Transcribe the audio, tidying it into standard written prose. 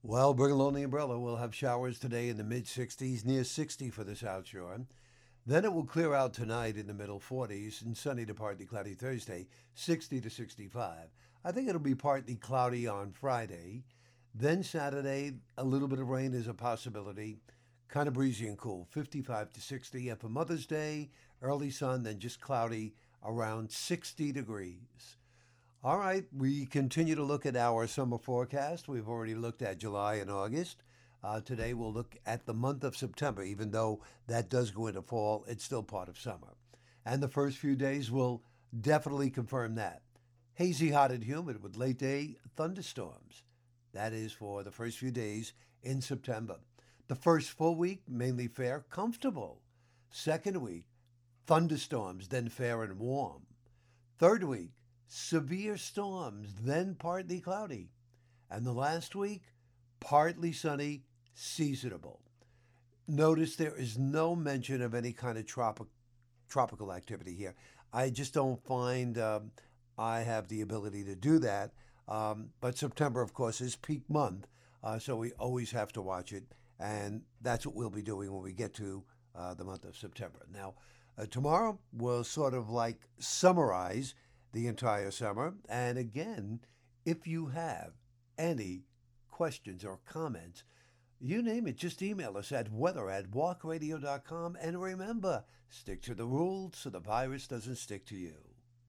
Well, bring along the umbrella. We'll have showers today in the mid 60s, near 60 for the South Shore. Then it will clear out tonight in the middle 40s and sunny to partly cloudy Thursday, 60 to 65. I think it'll be partly cloudy on Friday. Then Saturday, a little bit of rain is a possibility. Kind of breezy and cool, 55 to 60. And for Mother's Day, early sun, then just cloudy around 60 degrees. All right, we continue to look at our summer forecast. We've already looked at July and August. Today we'll look at the month of September. Even though that does go into fall, it's still part of summer. And the first few days will definitely confirm that. Hazy, hot, and humid with late day thunderstorms. That is for the first few days in September. The first full week, mainly fair, comfortable. Second week, thunderstorms, then fair and warm. Third week, severe storms, then partly cloudy. And the last week, partly sunny, seasonable. Notice there is no mention of any kind of tropical activity here. I just don't find I have the ability to do that. But September, of course, is peak month, so we always have to watch it. And that's what we'll be doing when we get to the month of September. Now, tomorrow we'll sort of like summarize the entire summer. And again, if you have any questions or comments, you name it, just email us at weather@walkradio.com. And remember, stick to the rules so the virus doesn't stick to you.